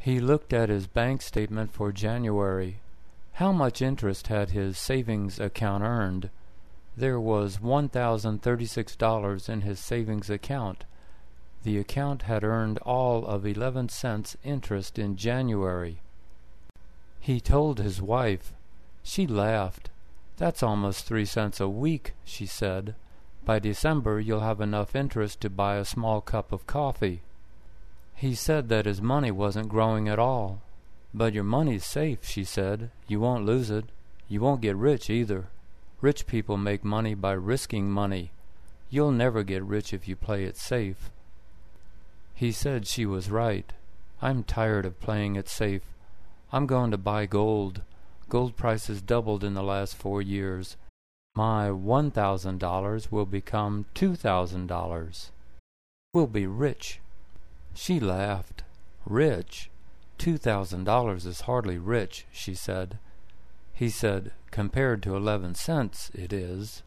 He looked at his bank statement for January. How much interest had his savings account earned? There was $1,036 in his savings account. The account had earned all of 11 cents interest in January. He told his wife. She laughed. "That's almost 3 cents a week," she said. "By December you'll have enough interest to buy a small cup of coffee." He said that his money wasn't growing at all. "But your money's safe," she said. "You won't lose it. You won't get rich either. Rich people make money by risking money. You'll never get rich if you play it safe." He said she was right. "I'm tired of playing it safe. I'm going to buy gold. Gold prices doubled in the last 4 years. My $1,000 will become $2,000. We'll be rich." She laughed. "Rich? $2,000 is hardly rich," she said. He said, "Compared to 11 cents, it is."